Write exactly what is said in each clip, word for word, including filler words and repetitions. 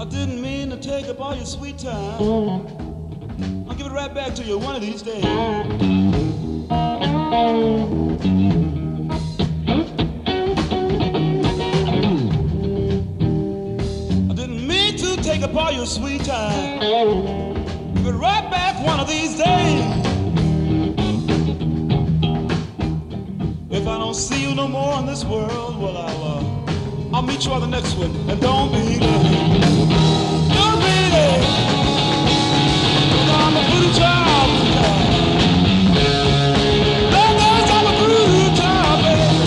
I didn't mean to take up all your sweet time. I'll give it right back to you one of these days. I didn't mean to take up all your sweet time. Give it right back one of these days. If I don't see you no more in this world, well, I'll, uh, I'll meet you on the next one. And don't be late. Don't be late. I'm a voodoo child. Love goes, I'm a voodoo child, baby.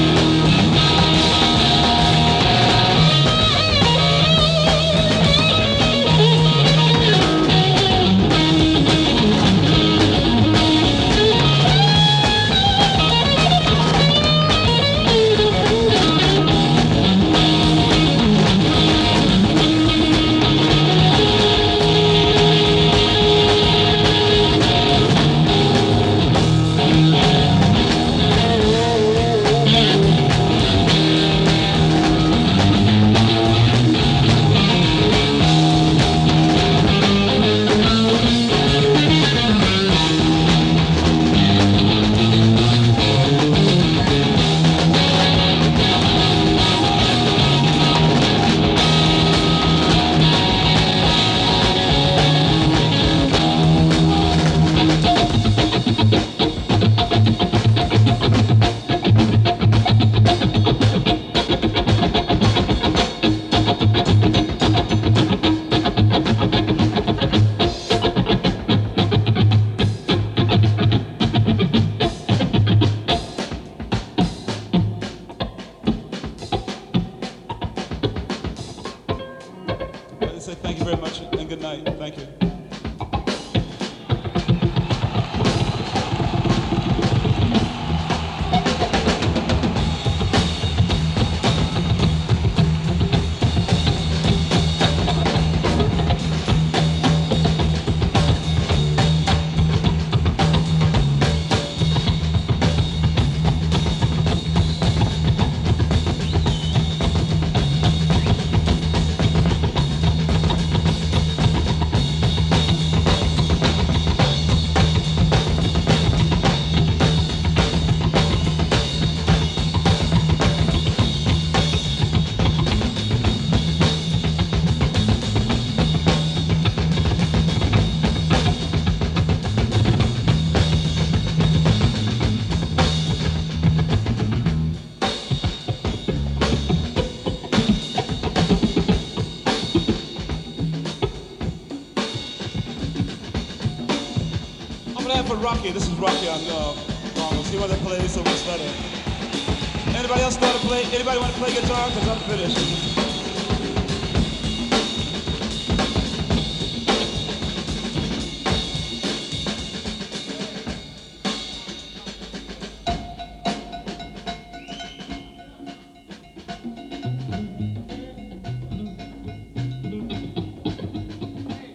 Say thank you very much and good night. Thank you. For Rocky, this is Rocky on uh, wrong. See where they play so much better. Anybody else start to play? Anybody want to play guitar? Because I'm finished.